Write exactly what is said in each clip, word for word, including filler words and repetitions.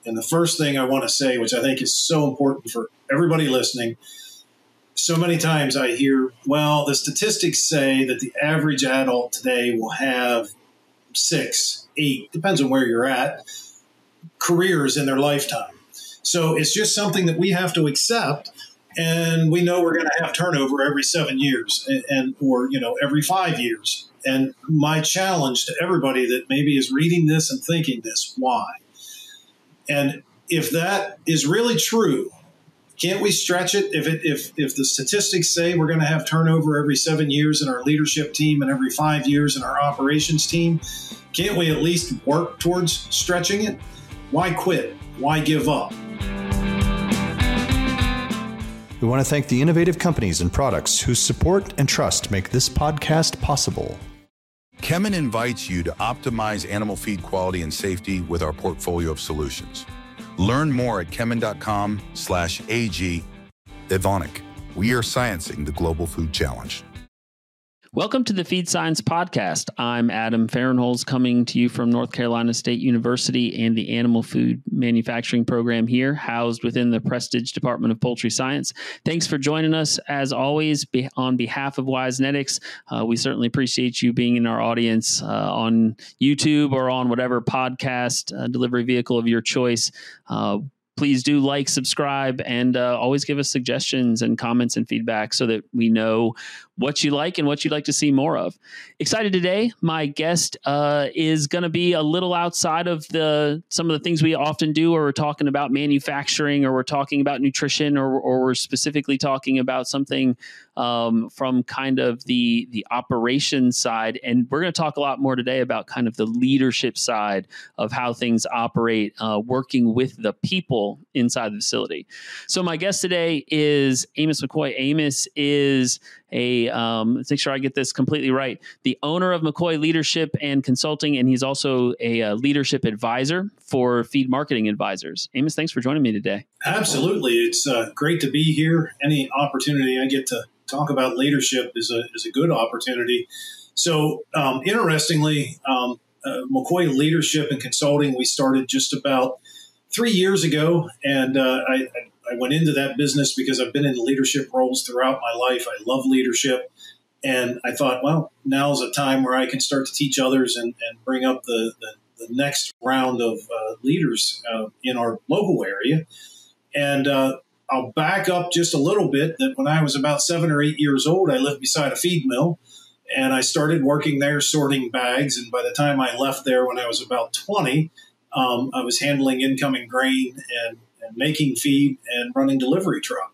And the first thing I want to say, which I think is so important for everybody listening, so many times I hear, well, the statistics say that the average adult today will have six, eight, depends on where you're at, careers in their lifetime. So it's just something that we have to accept. And we know we're going to have turnover every seven years and, and or, you know, every five years. And my challenge to everybody that maybe is reading this and thinking this, why? And if that is really true, can't we stretch it? If it if if the statistics say we're going to have turnover every seven years in our leadership team and every five years in our operations team, can't we at least work towards stretching it? Why quit? Why give up? We want to thank the innovative companies and products whose support and trust make this podcast possible. Kemin invites you to optimize animal feed quality and safety with our portfolio of solutions. Learn more at kemin.com slash AG. Evonik, we are sciencing the global food challenge. Welcome to the Feed Science Podcast. I'm Adam Fahrenholz, coming to you from North Carolina State University and the Animal Food Manufacturing Program here, housed within the Prestige Department of Poultry Science. Thanks for joining us. As always, be, on behalf of WiseNetics, uh, we certainly appreciate you being in our audience uh, on YouTube or on whatever podcast uh, delivery vehicle of your choice. Uh, Please do like, subscribe, and uh, always give us suggestions and comments and feedback so that we know what you like and what you'd like to see more of. Excited today. My guest uh, is going to be a little outside of the some of the things we often do, or we're talking about manufacturing, or we're talking about nutrition, or, or we're specifically talking about something um, from kind of the, the operations side. And we're going to talk a lot more today about kind of the leadership side of how things operate, uh, working with the people inside the facility. So my guest today is Amos McCoy. Amos is a, um, let's make sure I get this completely right, the owner of McCoy Leadership and Consulting, and he's also a, a leadership advisor for Feed Marketing Advisors. Amos, thanks for joining me today. Absolutely. It's uh, great to be here. Any opportunity I get to talk about leadership is a, is a good opportunity. So um, interestingly, um, uh, McCoy Leadership and Consulting, we started just about three years ago, and uh, I, I went into that business because I've been in leadership roles throughout my life. I love leadership, and I thought, well, now's a time where I can start to teach others and, and bring up the, the, the next round of uh, leaders uh, in our local area. And uh, I'll back up just a little bit that when I was about seven or eight years old, I lived beside a feed mill, and I started working there sorting bags. And by the time I left there when I was about twenty, Um, I was handling incoming grain and, and making feed and running delivery truck.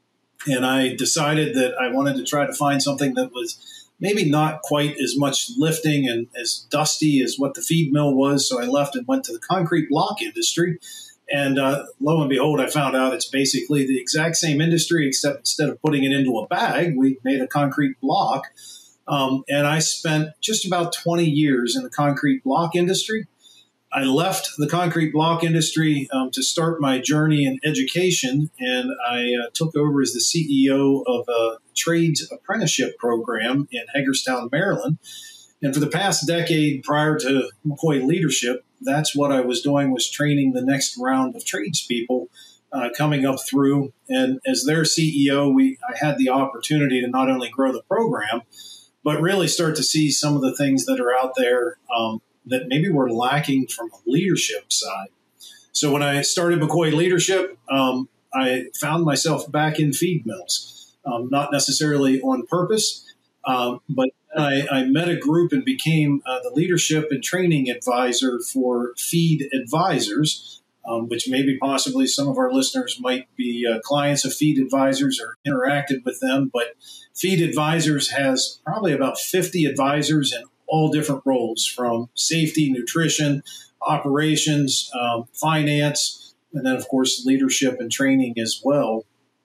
And I decided that I wanted to try to find something that was maybe not quite as much lifting and as dusty as what the feed mill was. So I left and went to the concrete block industry. And uh, lo and behold, I found out it's basically the exact same industry, except instead of putting it into a bag, we made a concrete block. Um, and I spent just about twenty years in the concrete block industry. I left the concrete block industry um, to start my journey in education, and I uh, took over as the C E O of a trades apprenticeship program in Hagerstown, Maryland. And for the past decade prior to McCoy Leadership, that's what I was doing, was training the next round of tradespeople uh, coming up through. And as their C E O, we I had the opportunity to not only grow the program, but really start to see some of the things that are out there um, that maybe we're lacking from a leadership side. So when I started McCoy Leadership, um, I found myself back in feed mills, um, not necessarily on purpose, um, but I, I met a group and became uh, the leadership and training advisor for Feed Advisors, um, which maybe possibly some of our listeners might be uh, clients of Feed Advisors or interacted with them. But Feed Advisors has probably about fifty advisors in all different roles, from safety, nutrition, operations, um, finance, and then, of course, leadership and training as well.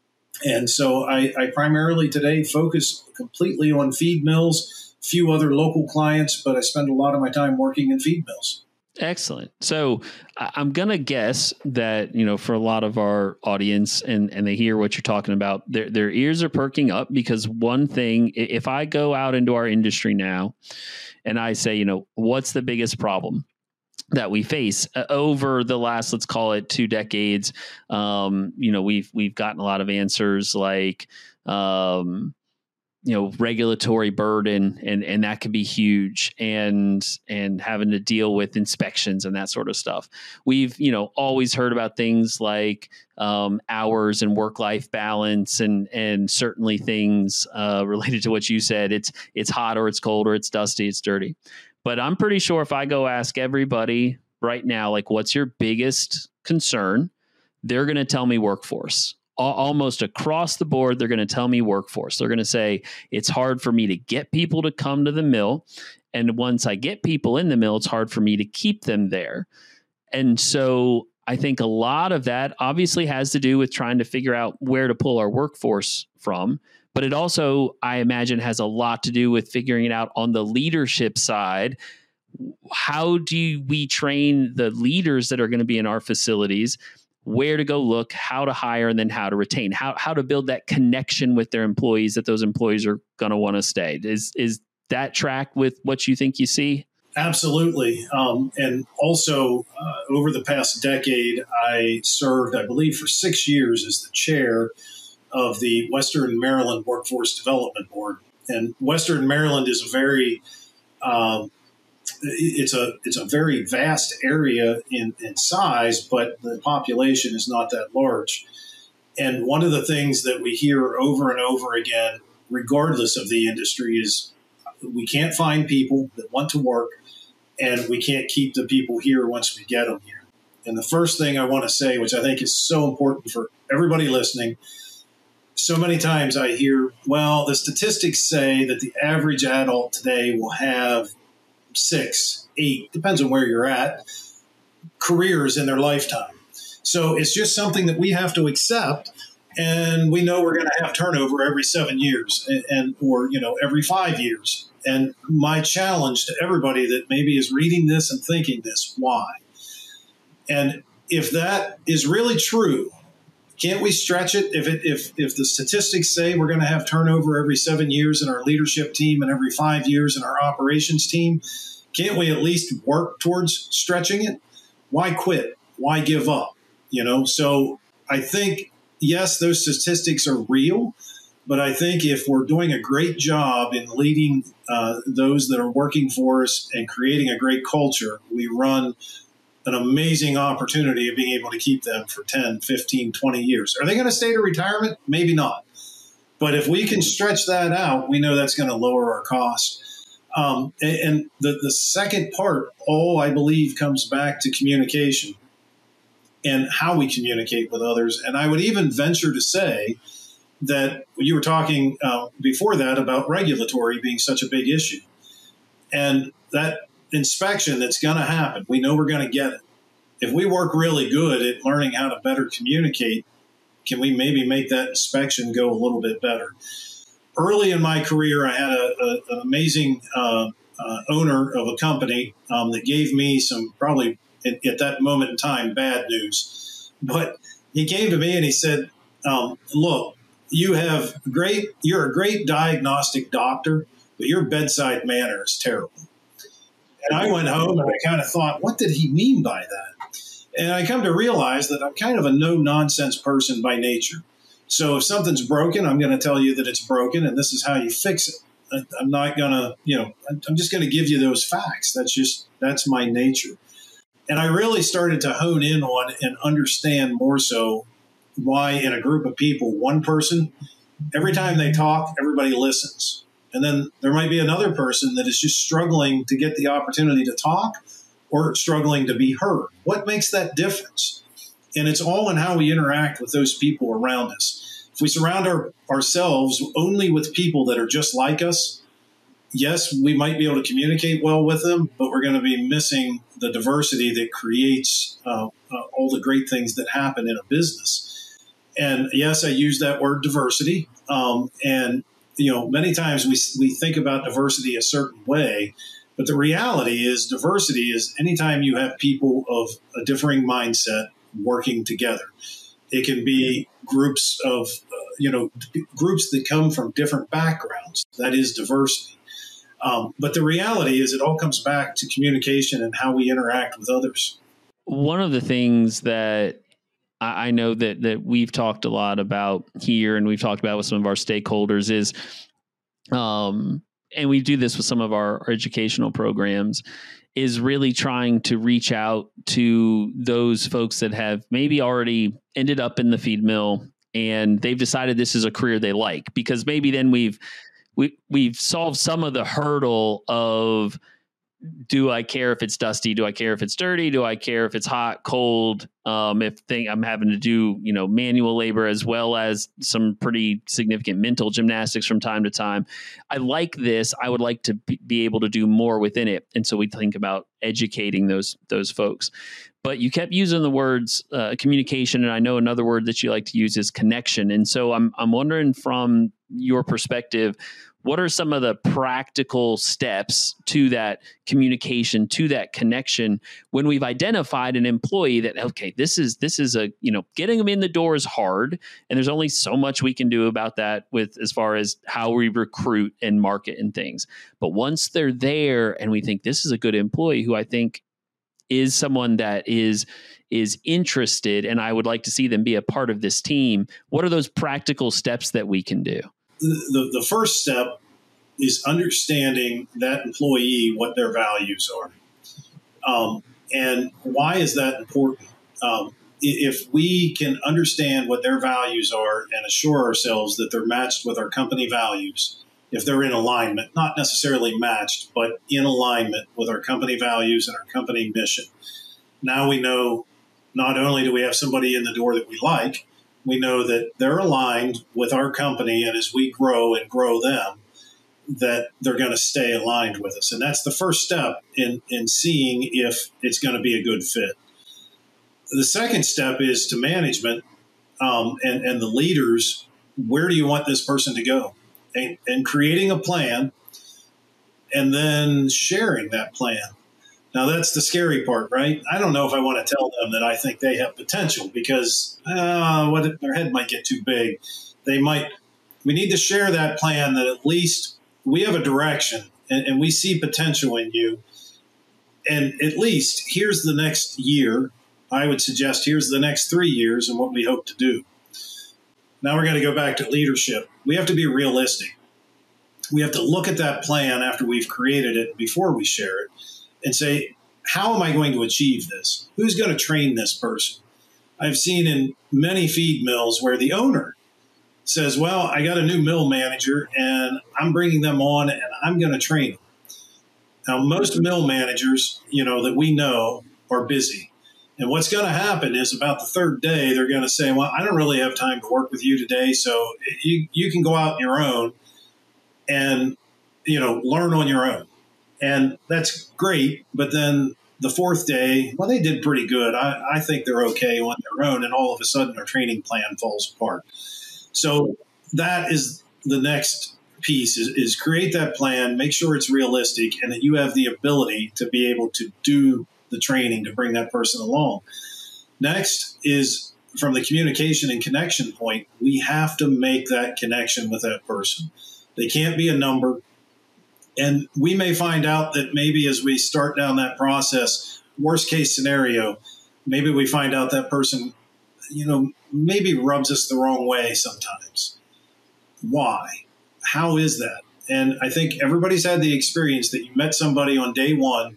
And so I, I primarily today focus completely on feed mills, a few other local clients, but I spend a lot of my time working in feed mills. Excellent. So I'm going to guess that, you know, for a lot of our audience and, and they hear what you're talking about, their, their ears are perking up, because one thing, if I go out into our industry now and I say, you know, what's the biggest problem? that we face uh, over the last, let's call it two decades. Um, you know, we've, we've gotten a lot of answers like, um, you know, regulatory burden, and, and that can be huge, and, and having to deal with inspections and that sort of stuff. We've, you know, always heard about things like, um, hours and work-life balance, and, and certainly things, uh, related to what you said. It's, it's hot or it's cold or it's dusty, it's dirty. But I'm pretty sure if I go ask everybody right now, like, what's your biggest concern? They're going to tell me workforce. Almost across the board, they're going to tell me workforce. They're going to say, it's hard for me to get people to come to the mill. And once I get people in the mill, it's hard for me to keep them there. And so I think a lot of that obviously has to do with trying to figure out where to pull our workforce from. But it also, I imagine, has a lot to do with figuring it out on the leadership side. How do we train the leaders that are going to be in our facilities, where to go look, how to hire, and then how to retain, how how to build that connection with their employees that those employees are going to want to stay? Is is that track with what you think you see? Absolutely. Um, and also, uh, over the past decade, I served, I believe, for six years as the chair of the Western Maryland Workforce Development Board. And Western Maryland is a very um, It's a it's a very vast area in, in size, but the population is not that large. And one of the things that we hear over and over again, regardless of the industry, is we can't find people that want to work, and we can't keep the people here once we get them here. And the first thing I want to say, which I think is so important for everybody listening, so many times I hear, well, the statistics say that the average adult today will have six, eight, depends on where you're at, careers in their lifetime. So it's just something that we have to accept. And we know we're going to have turnover every seven years and, and or, you know, every five years. And my challenge to everybody that maybe is reading this and thinking this, why? And if that is really true, can't we stretch it? If it, if if the statistics say we're going to have turnover every seven years in our leadership team and every five years in our operations team, can't we at least work towards stretching it? Why quit? Why give up? You know, so I think, yes, those statistics are real, but I think if we're doing a great job in leading uh, those that are working for us and creating a great culture, we run an amazing opportunity of being able to keep them for ten, fifteen, twenty years. Are they going to stay to retirement? Maybe not. But if we can stretch that out, we know that's going to lower our costs. Um, and and the, the second part, all I believe, comes back to communication and how we communicate with others. And I would even venture to say that you were talking uh, before that about regulatory being such a big issue. And that inspection that's going to happen, we know we're going to get it. If we work really good at learning how to better communicate, can we maybe make that inspection go a little bit better? Early in my career, I had a, a, an amazing uh, uh, owner of a company um, that gave me some probably at, at that moment in time bad news. But he came to me and he said, um, look, you have great, you're a great diagnostic doctor, but your bedside manner is terrible. And I went home and I kind of thought, what did he mean by that? And I come to realize that I'm kind of a no-nonsense person by nature. So if something's broken, I'm going to tell you that it's broken and this is how you fix it. I'm not going to, you know, I'm just going to give you those facts. That's just, that's my nature. And I really started to hone in on and understand more so why in a group of people, one person, every time they talk, everybody listens. And then there might be another person that is just struggling to get the opportunity to talk or struggling to be heard. What makes that difference? And it's all in how we interact with those people around us. If we surround our, ourselves only with people that are just like us, yes, we might be able to communicate well with them, but we're going to be missing the diversity that creates uh, uh, all the great things that happen in a business. And yes, I use that word diversity. Um, and you know, many times we we think about diversity a certain way, but the reality is diversity is anytime you have people of a differing mindset working together. It can be groups of, uh, you know, groups that come from different backgrounds. That is diversity. Um, but the reality is it all comes back to communication and how we interact with others. One of the things that I know that that we've talked a lot about here, and we've talked about with some of our stakeholders, is, um, and we do this with some of our, our educational programs, is really trying to reach out to those folks that have maybe already ended up in the feed mill and they've decided this is a career they like, because maybe then we've we we've solved some of the hurdle of, do I care if it's dusty? Do I care if it's dirty? Do I care if it's hot, cold? Um, if thing, I'm having to do, you know, manual labor as well as some pretty significant mental gymnastics from time to time. I like this. I would like to be able to do more within it. And so we think about educating those those folks. But you kept using the words uh, communication, and I know another word that you like to use is connection. And so I'm I'm wondering, from your perspective, what are some of the practical steps to that communication, to that connection, when we've identified an employee that, okay, this is this is a, you know, getting them in the door is hard, and there's only so much we can do about that with as far as how we recruit and market and things. But once they're there and we think this is a good employee who I think is someone that is is interested and I would like to see them be a part of this team, what are those practical steps that we can do? The, the first step is understanding that employee, what their values are. Um, and why is that important? Um, if we can understand what their values are and assure ourselves that they're matched with our company values, if they're in alignment, not necessarily matched, but in alignment with our company values and our company mission, now we know not only do we have somebody in the door that we like, we know that they're aligned with our company, and as we grow and grow them, that they're going to stay aligned with us. And that's the first step in, in seeing if it's going to be a good fit. The second step is to management um, and, and the leaders. Where do you want this person to go? And, and creating a plan and then sharing that plan. Now, that's the scary part, right? I don't know if I want to tell them that I think they have potential, because uh, what their head might get too big. They might. We need to share that plan, that at least we have a direction and, and we see potential in you. And at least here's the next year. I would suggest here's the next three years and what we hope to do. Now we're going to go back to leadership. We have to be realistic. We have to look at that plan after we've created it, before we share it, and say, how am I going to achieve this? Who's going to train this person? I've seen in many feed mills where the owner says, well, I got a new mill manager and I'm bringing them on and I'm going to train them. Now, most mill managers, you know, that we know are busy. And what's going to happen is about the third day, they're going to say, well, I don't really have time to work with you today, so you, you can go out on your own and, you know, learn on your own. And that's great. But then the fourth day, well, they did pretty good. I, I think they're okay on their own. And all of a sudden, our training plan falls apart. So that is the next piece, is, is create that plan, make sure it's realistic, and that you have the ability to be able to do the training to bring that person along. Next is, from the communication and connection point, we have to make that connection with that person. They can't be a number. And we may find out that maybe as we start down that process, worst case scenario, maybe we find out that person, you know, maybe rubs us the wrong way sometimes. Why? How is that? And I think everybody's had the experience that you met somebody on day one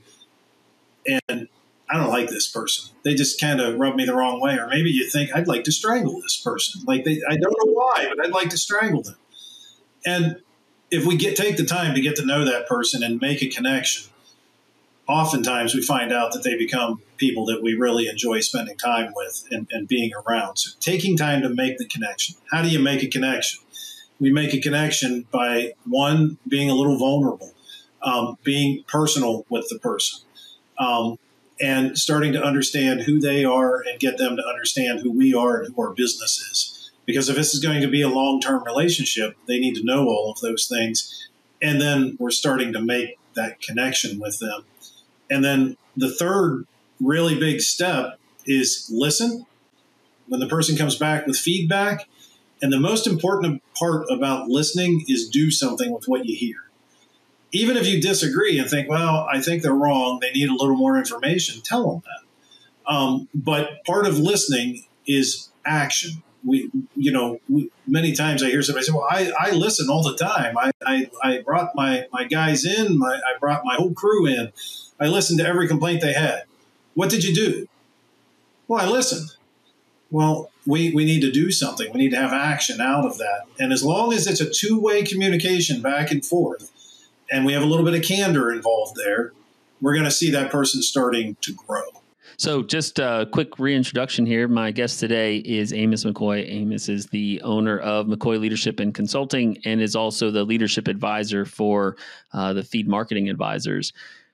and I don't like this person. They just kind of rub me the wrong way. Or maybe you think, I'd like to strangle this person. Like they, I don't know why, but I'd like to strangle them. And if we get take the time to get to know that person and make a connection, oftentimes we find out that they become people that we really enjoy spending time with and, and being around. So taking time to make the connection. How do you make a connection? We make a connection by, one, being a little vulnerable, um, being personal with the person, um, and starting to understand who they are and get them to understand who we are and who our business is. Because if this is going to be a long-term relationship, they need to know all of those things. And then we're starting to make that connection with them. And then the third really big step is listen. When the person comes back with feedback, and the most important part about listening is do something with what you hear. even if you disagree and think, well, I think they're wrong, they need a little more information, tell them that. Um, but part of listening is action. We, you know, we, many times I hear somebody say, well, I, I listen all the time. I, I, I brought my, my guys in, my, I brought my whole crew in. I listened to every complaint they had. What did you do? Well, I listened. Well, we, we need to do something. We need to have action out of that. And as long as it's a two-way communication back and forth, and we have a little bit of candor involved there, we're going to see that person starting to grow. So just a quick reintroduction here. My guest today is Amos McCoy. Amos is the owner of McCoy Leadership and Consulting and is also the leadership advisor for uh, the Feed Marketing Advisors.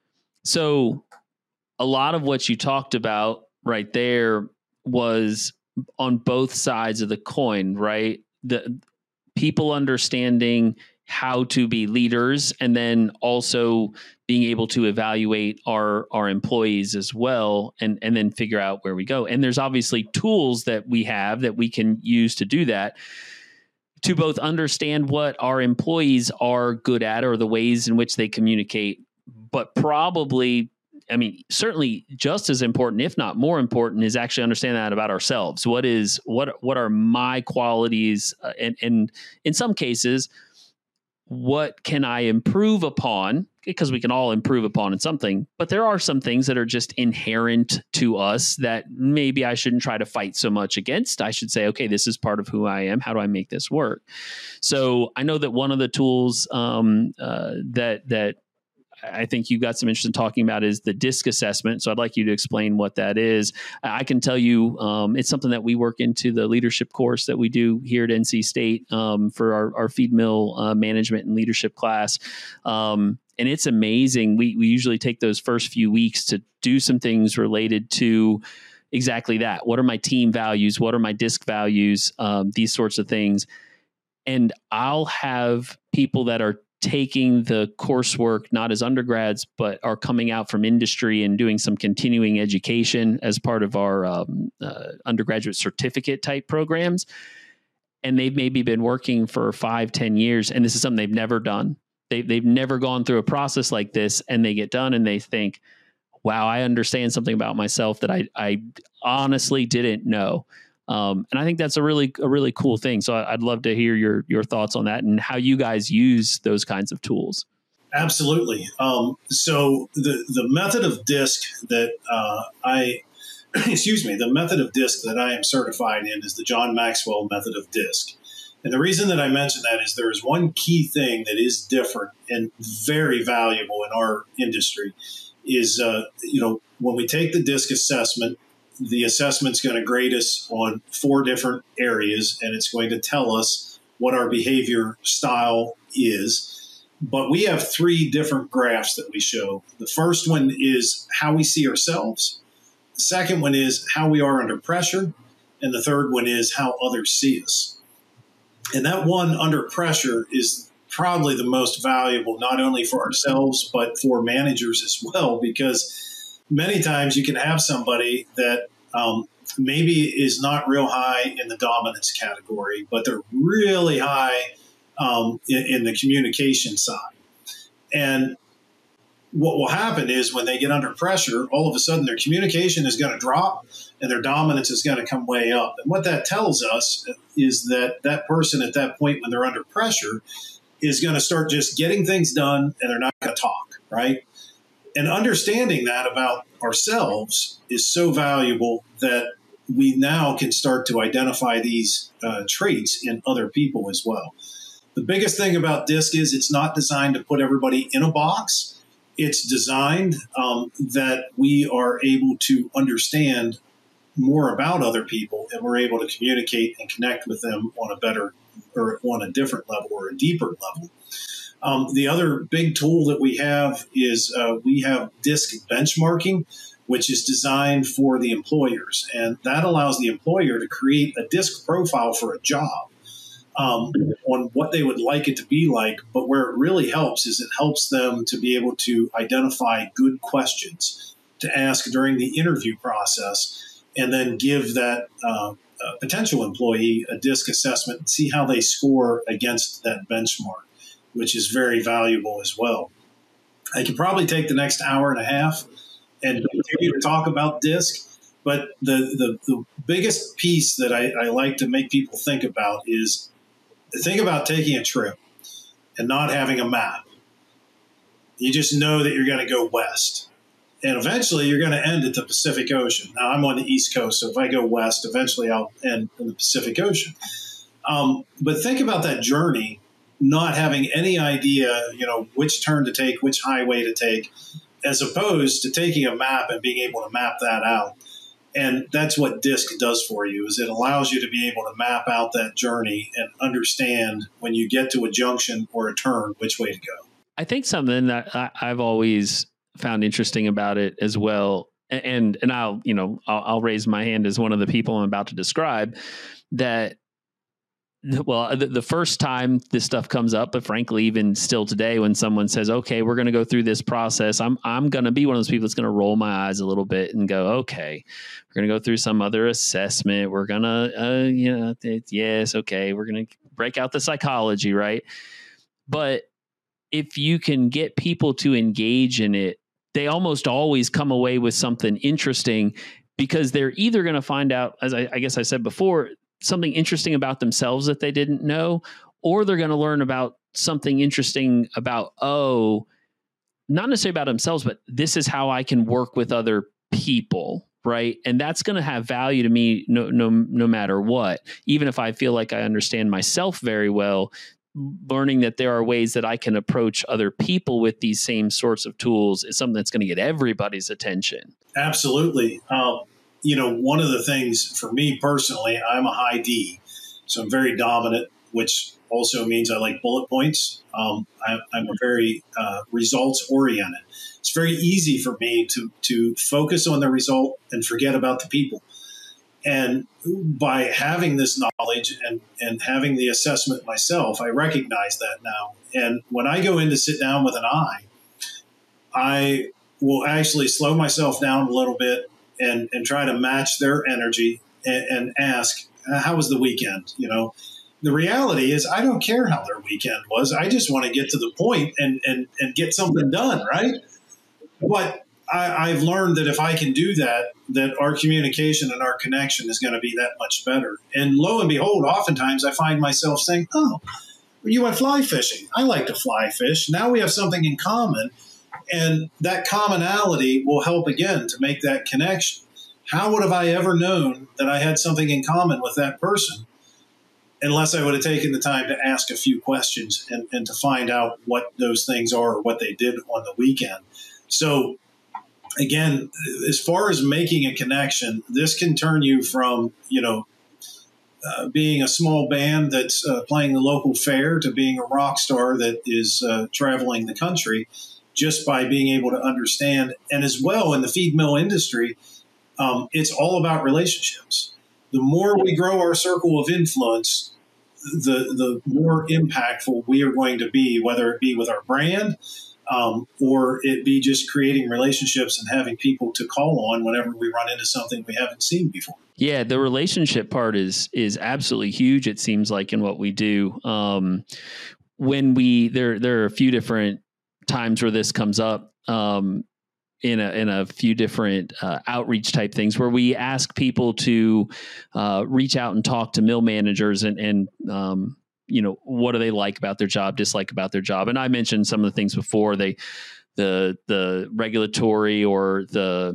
So a lot of what you talked about right there was on both sides of the coin, right? The people understanding how to be leaders and then also being able to evaluate our, our employees as well and, and then figure out where we go. And there's obviously tools that we have that we can use to do that, to both understand what our employees are good at or the ways in which they communicate, but probably, I mean, certainly just as important, if not more important, is actually understand that about ourselves. What is, what, what are my qualities? Uh, and, and in some cases, what can I improve upon? Because we can all improve upon in something, but there are some things that are just inherent to us that maybe I shouldn't try to fight so much against. I should say, okay, this is part of who I am. How do I make this work? So I know that one of the tools um, uh, that, that I think you got some interest in talking about is the DISC assessment. So I'd like you to explain what that is. I can tell you um, it's something that we work into the leadership course that we do here at N C State um, for our, our feed mill uh, management and leadership class. Um, and it's amazing. We, we usually take those first few weeks to do some things related to exactly that. What are my team values? What are my DISC values? Um, these sorts of things. And I'll have people that are taking the coursework, not as undergrads, but are coming out from industry and doing some continuing education as part of our um, uh, undergraduate certificate type programs. And they've maybe been working for five, ten years. And this is something they've never done. They, they've never gone through a process like this, and they get done and they think, wow, I understand something about myself that I, I honestly didn't know. Um, and I think that's a really, a really cool thing. So I'd love to hear your, your thoughts on that and how you guys use those kinds of tools. Absolutely. Um, so the, the method of DISC that uh, I, excuse me, the method of DISC that I am certified in is the John Maxwell method of DISC. And the reason that I mention that is there is one key thing that is different and very valuable in our industry is, uh, you know, when we take the DISC assessment, the assessment's going to grade us on four different areas, and it's going to tell us what our behavior style is. But we have three different graphs that we show. The first one is how we see ourselves. The second one is how we are under pressure. And the third one is how others see us. And that one under pressure is probably the most valuable, not only for ourselves, but for managers as well, because many times you can have somebody that um, maybe is not real high in the dominance category, but they're really high um, in, in the communication side. And what will happen is when they get under pressure, all of a sudden their communication is going to drop and their dominance is going to come way up. And what that tells us is that that person at that point when they're under pressure is going to start just getting things done and they're not going to talk, right? And understanding that about ourselves is so valuable that we now can start to identify these uh, traits in other people as well. The biggest thing about DISC is it's not designed to put everybody in a box. It's designed um, that we are able to understand more about other people and we're able to communicate and connect with them on a better or on a different level or a deeper level. Um, the other big tool that we have is uh, we have DISC benchmarking, which is designed for the employers. And that allows the employer to create a DISC profile for a job um, on what they would like it to be like. But where it really helps is it helps them to be able to identify good questions to ask during the interview process and then give that uh, uh, potential employee a DISC assessment and see how they score against that benchmark, which is very valuable as well. I could probably take the next hour and a half and continue to talk about DISC. But the, the, the biggest piece that I, I like to make people think about is think about taking a trip and not having a map. You just know that you're going to go west. And eventually you're going to end at the Pacific Ocean. Now, I'm on the East Coast, so if I go west, eventually I'll end in the Pacific Ocean. Um, but think about that journey, not having any idea, you know, which turn to take, which highway to take, as opposed to taking a map and being able to map that out. And that's what DISC does for you, is it allows you to be able to map out that journey and understand when you get to a junction or a turn, which way to go. I think something that I, I've always found interesting about it as well, and and I'll, you know, I'll, I'll raise my hand as one of the people I'm about to describe, that well, the, the first time this stuff comes up, but frankly, even still today, when someone says, okay, we're going to go through this process, I'm, I'm going to be one of those people that's going to roll my eyes a little bit and go, okay, we're going to go through some other assessment. We're going to, uh, you know, it, yes. Okay. We're going to break out the psychology. Right. But if you can get people to engage in it, they almost always come away with something interesting, because they're either going to find out, as I, I guess I said before, something interesting about themselves that they didn't know, or they're going to learn about something interesting about, oh, not necessarily about themselves, but this is how I can work with other people. Right. And that's going to have value to me no, no, no matter what. Even if I feel like I understand myself very well, learning that there are ways that I can approach other people with these same sorts of tools is something that's going to get everybody's attention. Absolutely. Um, You know, one of the things for me personally, I'm a high D, so I'm very dominant, which also means I like bullet points. Um, I, I'm a very uh, results oriented. It's very easy for me to to focus on the result and forget about the people. And by having this knowledge and, and having the assessment myself, I recognize that now. And when I go in to sit down with an I, I will actually slow myself down a little bit and, and try to match their energy and, and ask, how was the weekend? You know, the reality is I don't care how their weekend was. I just want to get to the point and, and, and get something done, right? But I, I've learned that if I can do that, that our communication and our connection is going to be that much better. And lo and behold, oftentimes I find myself saying, oh, you went fly fishing. I like to fly fish. Now we have something in common. And that commonality will help again to make that connection. How would have I ever known that I had something in common with that person unless I would have taken the time to ask a few questions and, and to find out what those things are or what they did on the weekend? So again, as far as making a connection, this can turn you from, you know, uh, being a small band that's uh, playing the local fair to being a rock star that is uh, traveling the country, just by being able to understand. And as well, in the feed mill industry, um, it's all about relationships. The more we grow our circle of influence, the the more impactful we are going to be, whether it be with our brand um, or it be just creating relationships and having people to call on whenever we run into something we haven't seen before. Yeah, the relationship part is is absolutely huge, it seems like, in what we do. Um, when we there there are a few different times where this comes up um, in a in a few different uh, outreach type things, where we ask people to uh, reach out and talk to mill managers and and um, you know, what do they like about their job, dislike about their job. And I mentioned some of the things before, they the the regulatory or the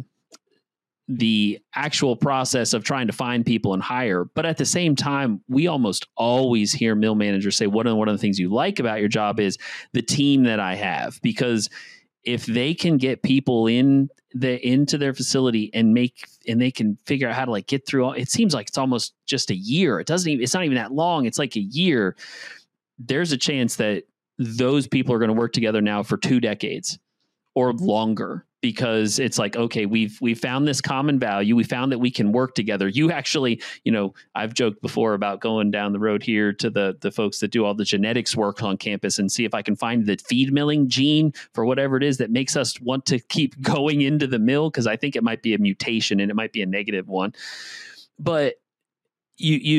the actual process of trying to find people and hire. But at the same time, we almost always hear mill managers say, one of, one of the things you like about your job is the team that I have. Because if they can get people in the, into their facility and make, and they can figure out how to like get through all, it seems like it's almost just a year. It doesn't even, it's not even that long. It's like a year. There's a chance that those people are going to work together now for two decades or longer. Because it's like, okay, we've we found this common value. We found that we can work together. You actually, you know, I've joked before about going down the road here to the the folks that do all the genetics work on campus and see if I can find the feed milling gene for whatever it is that makes us want to keep going into the mill, because I think it might be a mutation and it might be a negative one. But you you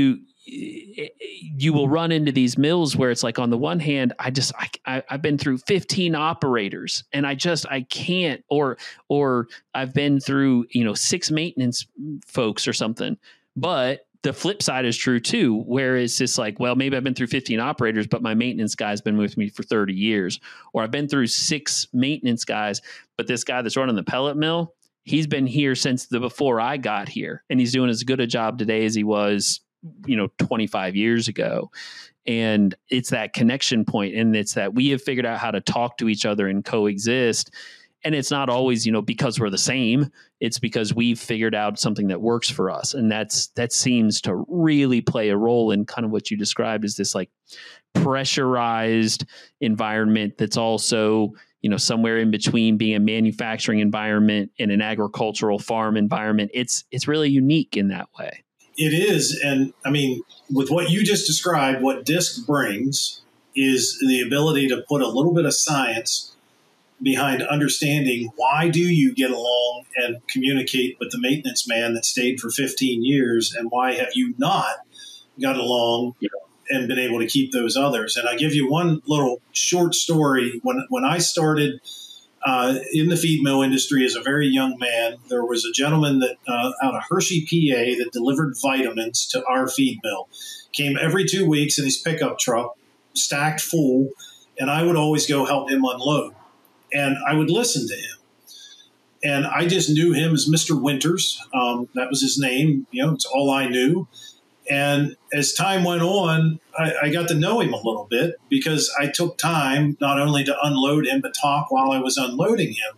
you will run into these mills where it's like, on the one hand, I just, I, I, I've been through fifteen operators and I just, I can't, or, or I've been through, you know, six maintenance folks or something. But the flip side is true too, where it's just like, well, maybe I've been through fifteen operators, but my maintenance guy's been with me for thirty years, or I've been through six maintenance guys, but this guy that's running the pellet mill, he's been here since the before I got here, and he's doing as good a job today as he was, you know, twenty-five years ago. And it's that connection point, and it's that we have figured out how to talk to each other and coexist. And it's not always, you know, because we're the same. It's because we've figured out something that works for us. And that's, that seems to really play a role in kind of what you described as this like pressurized environment that's also, you know, somewhere in between being a manufacturing environment and an agricultural farm environment. It's, it's really unique in that way. It is. And I mean, with what you just described, what DISC brings is the ability to put a little bit of science behind understanding why do you get along and communicate with the maintenance man that stayed for fifteen years, and why have you not got along and been able to keep those others. And I give you one little short story. When, when I started uh, in the feed mill industry as a very young man, there was a gentleman that uh, out of Hershey, P A, that delivered vitamins to our feed mill. Came every two weeks in his pickup truck, stacked full, and I would always go help him unload. And I would listen to him. And I just knew him as Mister Winters. Um, that was his name. You know, it's all I knew. And as time went on, I, I got to know him a little bit because I took time not only to unload him, but talk while I was unloading him.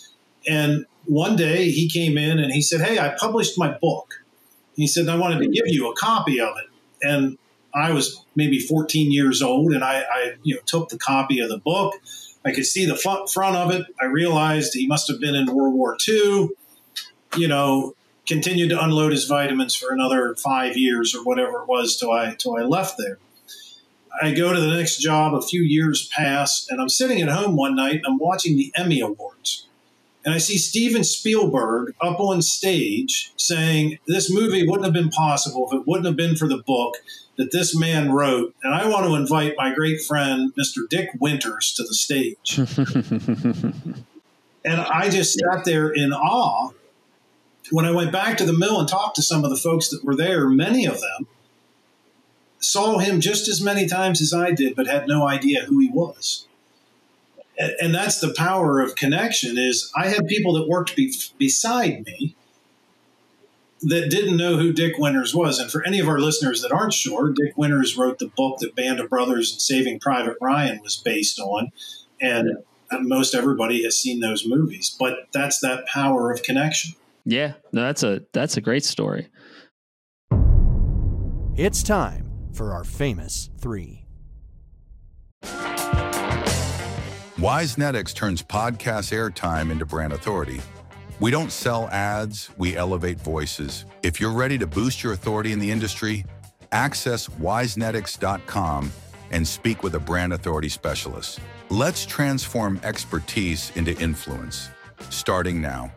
And one day he came in and he said, "Hey, I published my book." He said, "I wanted to give you a copy of it." And I was maybe fourteen years old, and I, I you know, took the copy of the book. I could see the front of it. I realized he must have been in World War Two, you know, continued to unload his vitamins for another five years or whatever it was till I, till I left there. I go to the next job, a few years pass, and I'm sitting at home one night and I'm watching the Emmy Awards. And I see Steven Spielberg up on stage saying, "This movie wouldn't have been possible if it wouldn't have been for the book that this man wrote. And I want to invite my great friend, Mister Dick Winters, to the stage." And I just sat there in awe. When I went back to the mill and talked to some of the folks that were there, many of them saw him just as many times as I did, but had no idea who he was. And, and that's the power of connection. Is I had people that worked be, beside me that didn't know who Dick Winters was. And for any of our listeners that aren't sure, Dick Winters wrote the book that Band of Brothers and Saving Private Ryan was based on. And most everybody has seen those movies. But that's that power of connection. Yeah, no, that's a that's a great story. It's time for our famous three. WiseNetX turns podcast airtime into brand authority. We don't sell ads, we elevate voices. If you're ready to boost your authority in the industry, access wise netix dot com and speak with a brand authority specialist. Let's transform expertise into influence, starting now.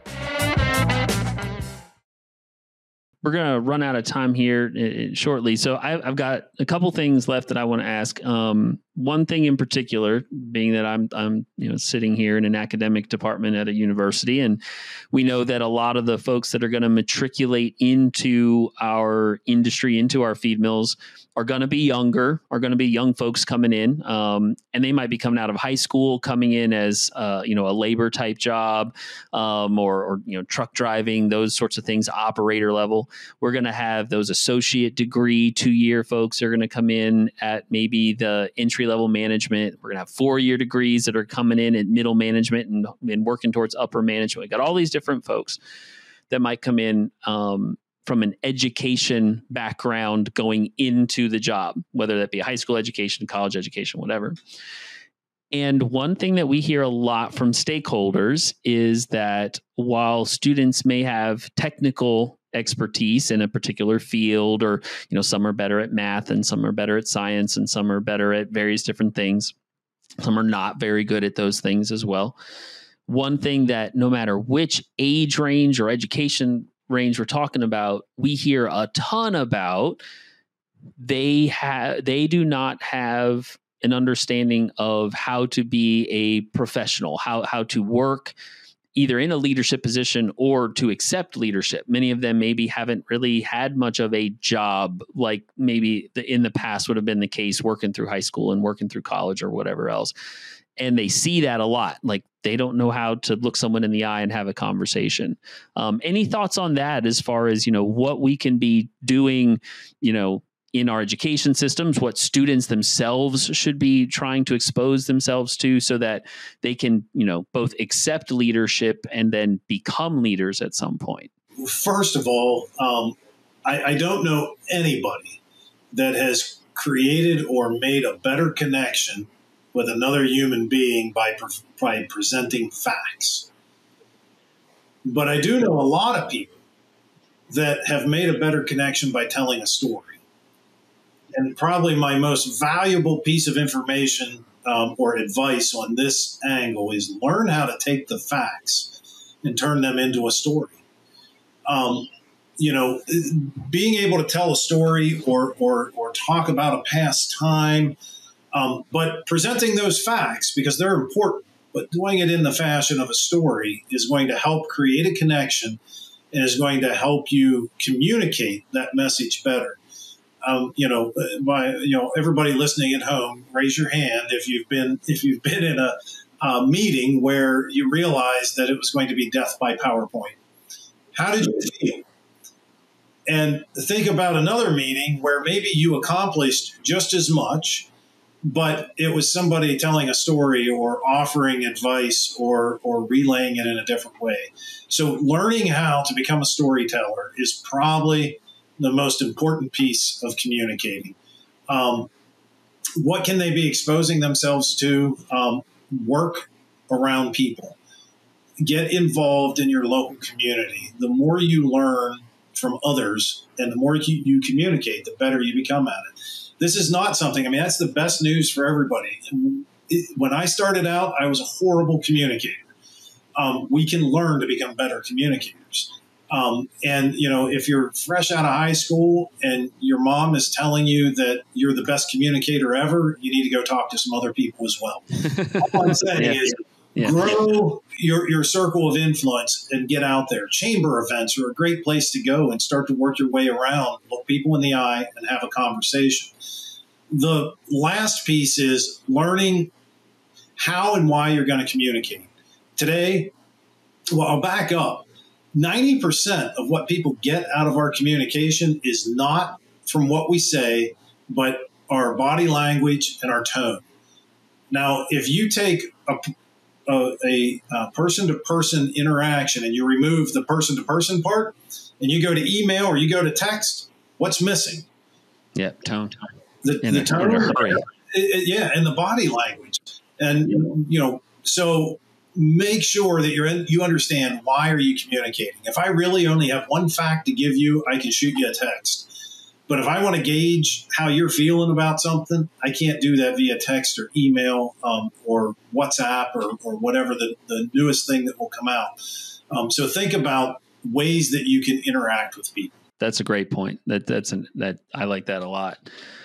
We're going to run out of time here uh, shortly. So I, I've got a couple things left that I want to ask. Um, one thing in particular, being that I'm, I'm, you know, sitting here in an academic department at a university, and we know that a lot of the folks that are going to matriculate into our industry, into our feed mills, are going to be younger, are going to be young folks coming in, um, and they might be coming out of high school, coming in as uh, you know, a labor type job, um, or, or you know, truck driving, those sorts of things, operator level. We're going to have those associate degree two year folks are going to come in at maybe the entry level management. We're going to have four year degrees that are coming in at middle management and, and working towards upper management. We got all these different folks that might come in um, from an education background going into the job, whether that be high school education, college education, whatever. And one thing that we hear a lot from stakeholders is that while students may have technical expertise in a particular field, or, you know, some are better at math and some are better at science and some are better at various different things, some are not very good at those things as well. One thing that no matter which age range or education range we're talking about, we hear a ton about they have they do not have an understanding of how to be a professional, how how to work either in a leadership position or to accept leadership. Many of them maybe haven't really had much of a job like maybe the, in the past would have been the case, working through high school and working through college or whatever else. And they see that a lot. Like they don't know how to look someone in the eye and have a conversation. Um, any thoughts on that as far as, you know, what we can be doing, you know, in our education systems, what students themselves should be trying to expose themselves to so that they can, you know, both accept leadership and then become leaders at some point? First of all, um, I, I don't know anybody that has created or made a better connection with another human being by, by presenting facts. But I do know a lot of people that have made a better connection by telling a story. And probably my most valuable piece of information um, or advice on this angle is learn how to take the facts and turn them into a story. Um, you know, being able to tell a story or or, or talk about a past time, um, but presenting those facts because they're important, but doing it in the fashion of a story is going to help create a connection and is going to help you communicate that message better. Um, you know, by you know, everybody listening at home, raise your hand if you've been if you've been in a, a meeting where you realized that it was going to be death by PowerPoint. How did you feel? And think about another meeting where maybe you accomplished just as much, but it was somebody telling a story or offering advice or or relaying it in a different way. So learning how to become a storyteller is probably the most important piece of communicating. Um, what can they be exposing themselves to? Um, work around people. Get involved in your local community. The more you learn from others and the more you, you communicate, the better you become at it. This is not something, I mean, that's the best news for everybody. It, when I started out, I was a horrible communicator. Um, we can learn to become better communicators. Um, and, you know, if you're fresh out of high school and your mom is telling you that you're the best communicator ever, you need to go talk to some other people as well. All I'm saying yeah. is yeah. grow your, your circle of influence and get out there. Chamber events are a great place to go and start to work your way around, look people in the eye and have a conversation. The last piece is learning how and why you're going to communicate. Today, well, I'll back up. ninety percent of what people get out of our communication is not from what we say, but our body language and our tone. Now, if you take a, a, a, a person-to-person interaction and you remove the person-to-person part and you go to email or you go to text, what's missing? Yeah, tone. The, in the a, tone, in a hurry. It, it, yeah, and the body language. And, you know, so make sure that you're in, you understand why are you communicating. If I really only have one fact to give you, I can shoot you a text. But if I want to gauge how you're feeling about something, I can't do that via text or email um, or WhatsApp or, or whatever the, the newest thing that will come out. Um, so think about ways that you can interact with people. That's a great point. That that's an, that I like that a lot.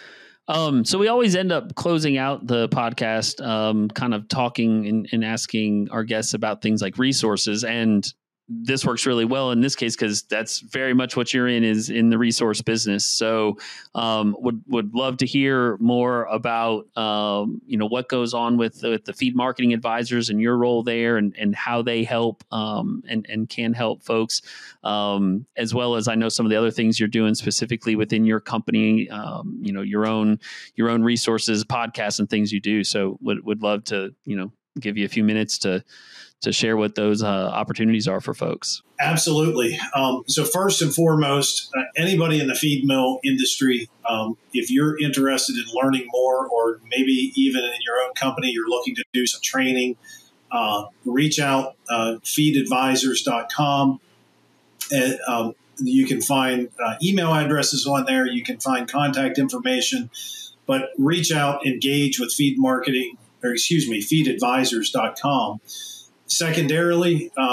Um, so we always end up closing out the podcast, um, kind of talking and, and asking our guests about things like resources. And this works really well in this case because that's very much what you're in, is in the resource business. So um, would would love to hear more about um, you know what goes on with the, with the feed marketing advisors and your role there, and and how they help um, and and can help folks, um, as well as I know some of the other things you're doing specifically within your company. Um, you know your own your own resources, podcasts, and things you do. So would would love to you know give you a few minutes to. to share what those uh, opportunities are for folks. Absolutely. Um, so first and foremost, uh, anybody in the feed mill industry, um, if you're interested in learning more, or maybe even in your own company, you're looking to do some training, uh, reach out, uh, feed advisors dot com. And, um, you can find uh, email addresses on there. You can find contact information, but reach out, engage with feed marketing, or excuse me, feed advisors dot com. Secondarily, uh,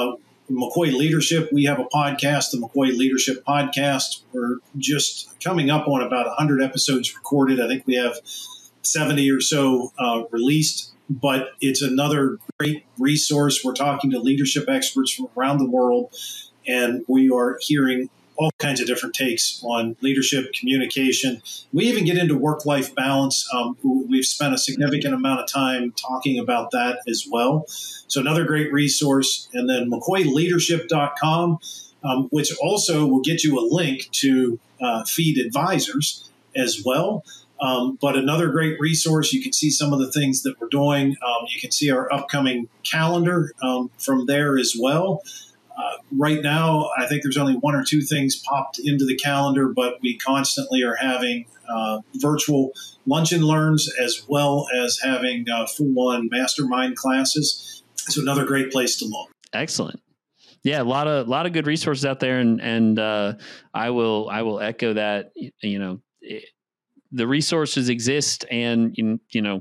McCoy Leadership, we have a podcast, the McCoy Leadership Podcast. We're just coming up on about one hundred episodes recorded. I think we have seventy or so uh, released, but it's another great resource. We're talking to leadership experts from around the world, and we are hearing all kinds of different takes on leadership, communication. We even get into work-life balance. Um, we've spent a significant amount of time talking about that as well. So another great resource. And then McCoy Leadership dot com, um, which also will get you a link to uh, Feed Advisors as well. Um, but another great resource. You can see some of the things that we're doing. Um, you can see our upcoming calendar um, from there as well. Uh, right now, I think there's only one or two things popped into the calendar, but we constantly are having uh, virtual lunch and learns as well as having uh, full-on mastermind classes. So another great place to look. Excellent. Yeah, a lot of a lot of good resources out there, and and uh, I will I will echo that. You know, it, the resources exist, and you, you know.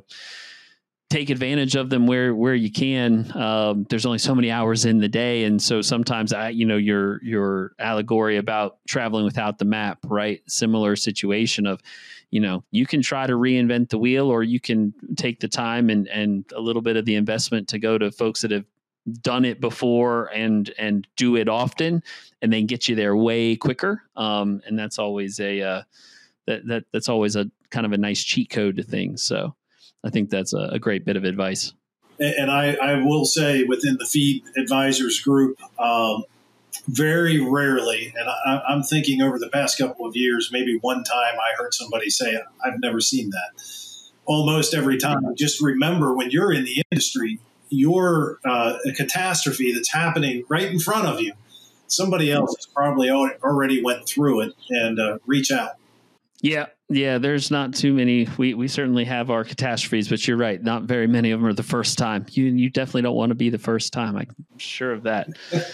take advantage of them where, where you can. Um, there's only so many hours in the day. And so sometimes I, you know, your, your allegory about traveling without the map, right? Similar situation of, you know, you can try to reinvent the wheel, or you can take the time and, and a little bit of the investment to go to folks that have done it before and, and do it often, and then get you there way quicker. Um, and that's always a, uh, that, that, that's always a kind of a nice cheat code to things. So I think that's a, a great bit of advice. And I, I will say within the Feed Advisors group, um, very rarely, and I, I'm thinking over the past couple of years, maybe one time I heard somebody say, I've never seen that. Almost every time. Just remember, when you're in the industry, you're uh, a catastrophe that's happening right in front of you. Somebody else has probably already went through it, and uh, reach out. Yeah. Yeah. There's not too many. We, we certainly have our catastrophes, but you're right. Not very many of them are the first time. You, you definitely don't want to be the first time. I'm sure of that.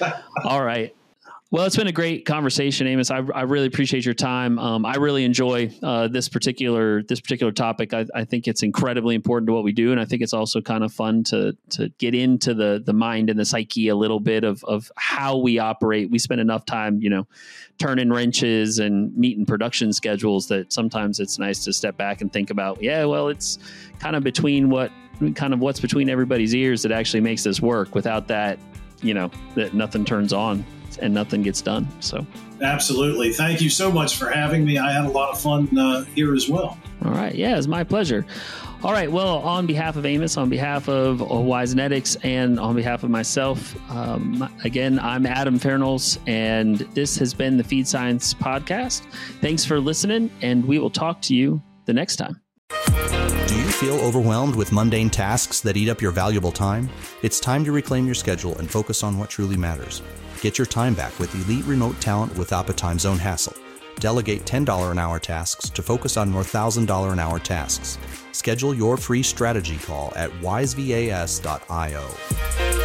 All right. Well, it's been a great conversation, Amos. I, I really appreciate your time. Um, I really enjoy uh, this particular this particular topic. I, I think it's incredibly important to what we do, and I think it's also kind of fun to to get into the the mind and the psyche a little bit of of how we operate. We spend enough time, you know, turning wrenches and meeting production schedules that sometimes it's nice to step back and think about. Yeah, well, it's kind of between what kind of what's between everybody's ears that actually makes this work. Without that, you know, that nothing turns on and nothing gets done. So absolutely. Thank you so much for having me. I had a lot of fun uh, here as well. All right. Yeah, it's my pleasure. All right. Well, on behalf of Amos, on behalf of Wisenetics, and on behalf of myself, um, again, I'm Adam Farnholz, and this has been the Feed Science Podcast. Thanks for listening, and we will talk to you the next time. Do you feel overwhelmed with mundane tasks that eat up your valuable time? It's time to reclaim your schedule and focus on what truly matters. Get your time back with elite remote talent without the time zone hassle. Delegate ten dollars an hour tasks to focus on more one thousand dollars an hour tasks. Schedule your free strategy call at wise vas dot io.